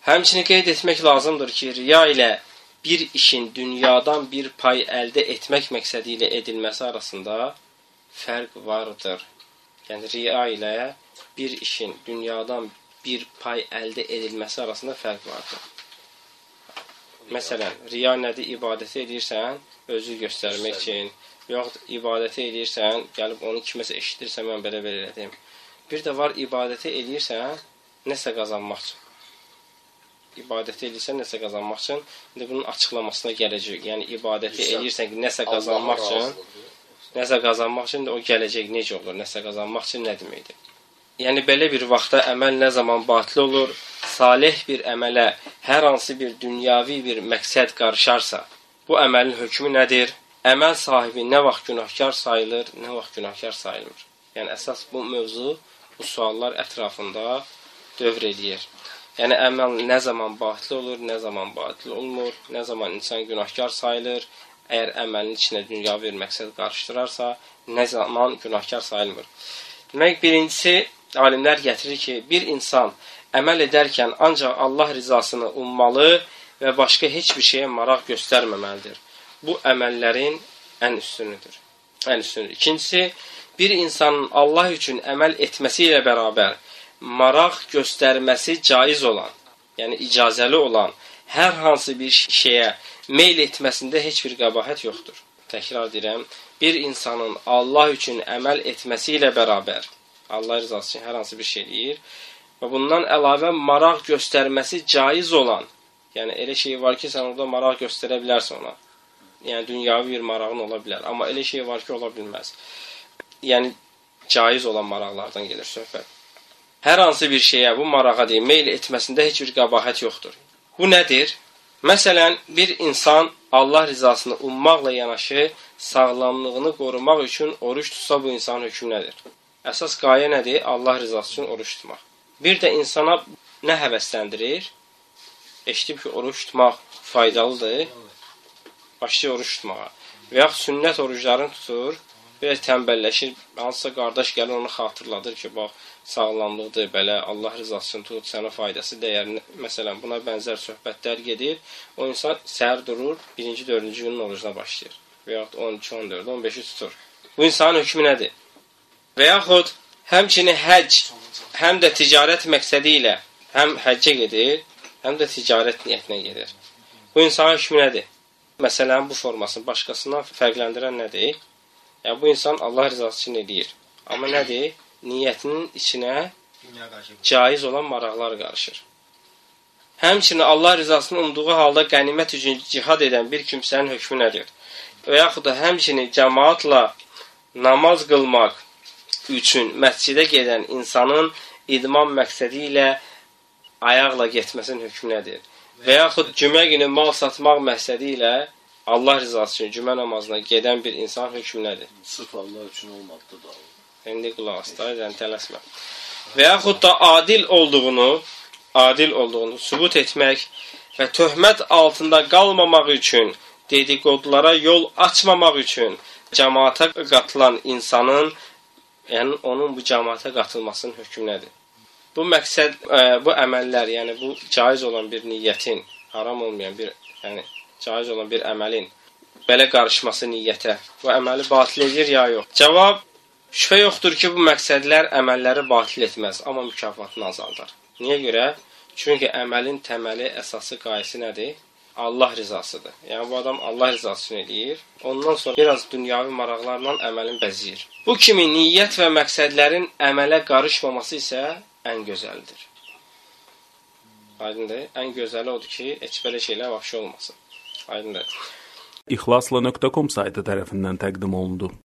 Həmçinin qeyd etmək lazımdır ki, riya ilə bir işin dünyadan bir pay əldə etmək məqsədi ilə edilməsi arasında fərq vardır. Yəni, riya ilə bir işin dünyadan bir pay əldə edilməsi arasında fərq vardır. Məsələn, riya nədir? İbadəti edirsən, özü göstərmək üçün, yoxud ibadəti edirsən, gəlib onu kiməsə eşidirsən, mən belə elədim. Bir də var, ibadəti edirsən, nəsə qazanmaq üçün. İbadəti edirsən, nəsə qazanmaq üçün, indi bunun açıqlamasına gələcək. Yəni, ibadəti edirsən ki, nəsə qazanmaq üçün, o gələcək necə olur, nəsə qazanmaq üçün nə deməkdir? Yəni, belə bir vaxtda əməl nə zaman batil olur, salih bir əmələ hər hansı bir dünyavi bir məqsəd qarışarsa, bu əməlin hökmü nədir? Əməl sahibi nə vaxt günahkar sayılır, nə vaxt günahkar sayılmır? Yəni, əsas bu mövzu, bu suallar ətrafında dövr edir. Yəni, əməl nə zaman batil olur, nə zaman batil olmur, nə zaman insan günahkar sayılır, əgər əməlin içində dünyavi bir məqsəd qarışdırarsa, nə zaman günahkar sayılmır. Demək, birincisi, alimlər gətirir ki, bir insan əməl edərkən ancaq Allah rizasını ummalı və başqa heç bir şeyə maraq göstərməməlidir. Bu, əməllərin ən üstünüdür. İkincisi, bir insanın Allah üçün əməl etməsi ilə bərabər maraq göstərməsi caiz olan, yəni icazəli olan hər hansı bir şeyə meyl etməsində heç bir qəbahət yoxdur. Təkrar deyirəm, bir insanın Allah üçün əməl etməsi ilə bərabər, Allah rızası üçün hər hansı bir şey deyir və bundan əlavə maraq göstərməsi caiz olan, yəni elə şey var ki, sən orada maraq göstərə bilərsən ona. Yəni, dünyavi bir marağın ola bilər, amma elə şey var ki, ola bilməz. Yəni, caiz olan maraqlardan gelir söhbət. Hər hansı bir şeyə, bu marağa deyil, meyl etməsində heç bir qəbahət yoxdur. Bu nədir? Məsələn, bir insan Allah rizasını ummaqla yanaşı, sağlamlığını qorumaq üçün oruç tutsa, bu insanın hökmü nədir? Əsas qayə nədir? Allah rizası üçün oruç tutmaq. Bir də insana nə həvəsləndirir? Eşitib ki, oruç tutmaq faydalıdır, başlayır oruç tutmağa. Və yaxud sünnət oruclarını tutur, biraz tənbəlləşir, hansısa qardaş gəlir, onu xatırladır ki, bax, sağlamlıqdır, belə, Allah rızası üçün tut, sənə faydası dəyər. Məsələn, buna bənzər söhbətlər gedir. O insan səhər durur, 1-ci, 4-cü günün orucuna başlayır. Və yaxud 12, 14, 15-i tutur. Bu insanın hökmü nədir? Və yaxud həmçinin həcc, həm də ticarət məqsədi ilə həm həccə gedir, həm də ticarət niyyətinə gedir. Bu insanın hökmü nədir? Məsələn, bu formasını başqasından fərqləndirən nədir? Yəni, bu insan Allah rızası üçün edir. Amma nədir? Niyyətinin içinə caiz olan maraqlar qarışır. Həmçinin Allah rızasını umduğu halda qənimət üçün cihad edən bir kimsənin hökmü nədir? Və yaxud da həmçinin cəmaatla namaz qılmaq üçün məscidə gedən insanın idman məqsədi ilə ayaqla getməsinin hökmü nədir? Və yaxud cümə günü mal satmaq məqsədi ilə Allah rızası üçün cümə namazına gedən bir insan hökmü nədir? Sırf Allah üçün olmadı da. İndi qulaq as da, yəni tələsmə. Və yaxud da adil olduğunu sübut etmək və töhmət altında qalmamaq üçün, dedikodulara yol açmamaq üçün cəmaata qatılan insanın, yəni onun bu cəmaata qatılmasının hökmü nədir? Bu məqsəd, bu əməllər, yəni bu caiz olan bir niyyətin, haram olmayan bir, yəni caiz olan bir əməlin belə qarışması niyyətə, bu əməli batil edir ya yox? Cavab, şübhə yoxdur ki, bu məqsədlər əməlləri batil etməz, amma mükafatını azaldar. Niyə görə? Çünki əməlin təməli, əsası, qayəsi nədir? Allah rizasıdır. Yəni, bu adam Allah rizası üçün edir. Ondan sonra biraz dünyavi maraqlarla əməlin bəziyir. Bu kimi niyyət və məqsədlərin əmələ qarışmaması isə ən gözəldir. Aydındır. Ən gözəli odur ki, heç belə şeylər vəhşi olmasın. Aydındır. İxlasla.com saytı tərəfindən təqdim olundu.